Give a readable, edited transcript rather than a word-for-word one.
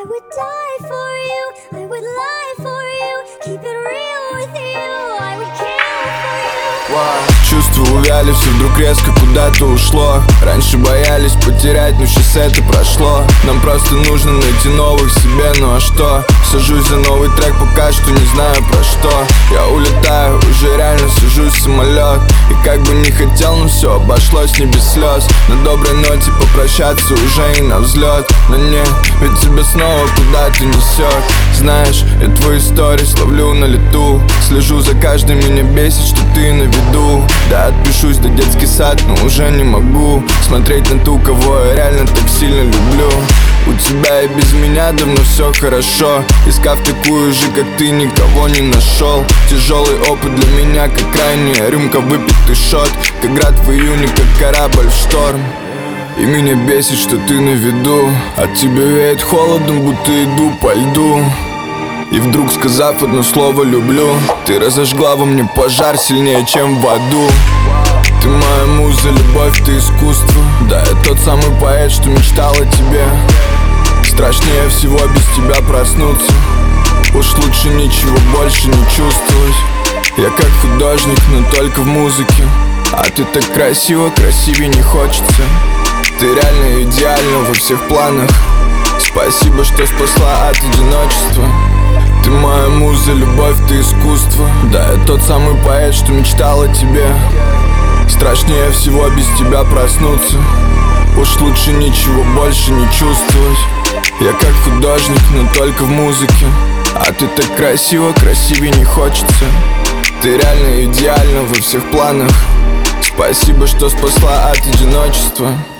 I would die for you, I would lie for you, keep it real with you, I would kill for you. Чувства увяли, все вдруг резко куда-то ушло. Раньше боялись потерять, но сейчас это прошло. Нам просто нужно найти новых себе, ну а что? Сажусь за новый трек, пока что не знаю про что. Я улетаю, уже реально сажусь в самолет. И как бы не хотел, но все обошлось не без слез. На доброй ноте попрощаться уже и на взлет. Но нет, ведь тебя снова куда-то несет. Знаешь, я твои сторис ловлю на лету. Слежу за каждым, меня бесит, что ты на виду. Да, отпишусь, да детский сад, но уже не могу смотреть на ту, кого я реально так сильно люблю. У тебя и без меня давно все хорошо. Искав такую же, как ты, никого не нашел. Тяжелый опыт для меня, как крайняя рюмка, выпитый шот. Как град в июне, как корабль в шторм. И меня бесит, что ты на виду. От тебя веет холодом, будто иду по льду. И вдруг, сказав одно слово «люблю», ты разожгла во мне пожар сильнее, чем в аду. Ты моя муза, любовь, ты искусство. Да, я тот самый поэт, что мечтал о тебе. Страшнее всего без тебя проснуться. Уж лучше ничего больше не чувствовать. Я как художник, но только в музыке. А ты так красиво, красивее не хочется. Ты реально идеальна во всех планах. Спасибо, что спасла от одиночества. Ты моя муза, любовь, ты искусство. Да, я тот самый поэт, что мечтал о тебе. Страшнее всего без тебя проснуться. Уж лучше ничего больше не чувствовать. Я как художник, но только в музыке. А ты так красиво, красивее не хочется. Ты реально идеальна во всех планах. Спасибо, что спасла от одиночества.